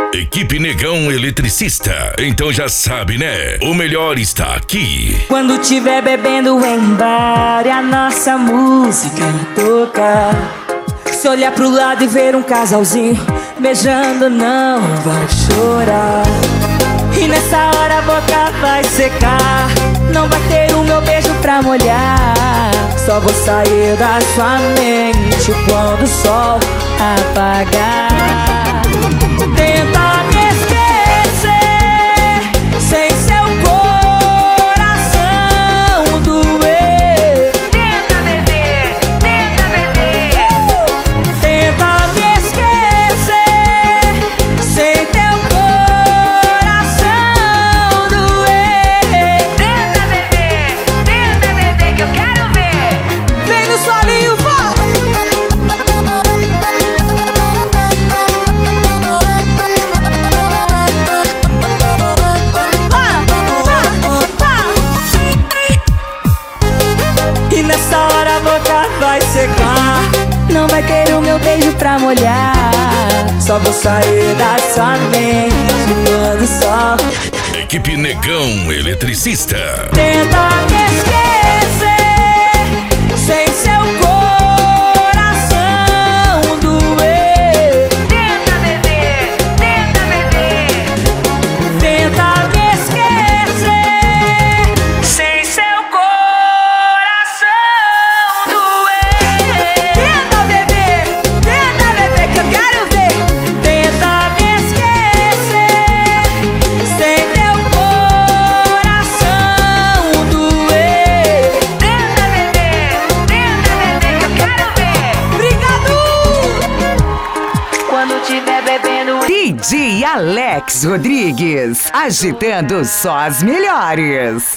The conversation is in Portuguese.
Equipe Negão Eletricista, então já sabe, né? O melhor está aqui. Quando tiver bebendo em bar e a nossa música tocar, se olhar pro lado e ver um casalzinho beijando, não vai chorar. E nessa hora a boca vai secar, não vai ter o meu beijo pra molhar. Só vou sair da sua mente quando o sol apagar. Tenta me esquecer sem seu coração doer. Tenta beber, tenta beber. Tenta me esquecer sem teu coração doer. Tenta beber que eu quero ver. Vem no solinho, vai! E nessa hora a boca vai secar, não vai ter o meu beijo pra molhar. Só vou sair da sua mente quando o sol Equipe Negão Eletricista. tenta me esquecer sem seu coração doer. Tenta beber, tenta beber. Tenta me esquecer Sem seu coração doer. Tenta beber que eu quero ver. Tenta me esquecer sem teu coração doer. Tenta beber que eu quero ver. Obrigado! Quando tiver bebendo DJ Alex Rodrigues, agitando só as melhores.